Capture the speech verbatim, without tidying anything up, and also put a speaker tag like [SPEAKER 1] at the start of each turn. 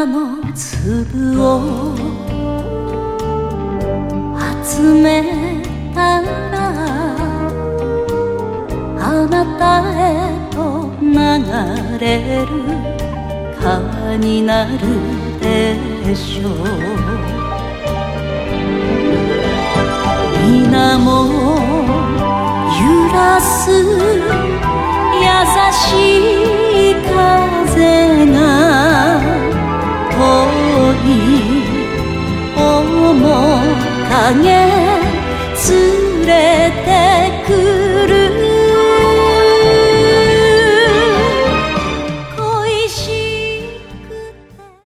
[SPEAKER 1] 花の粒を集めたらあなたへと流れる川になるでしょう。水も揺らす優しい風が遠い面影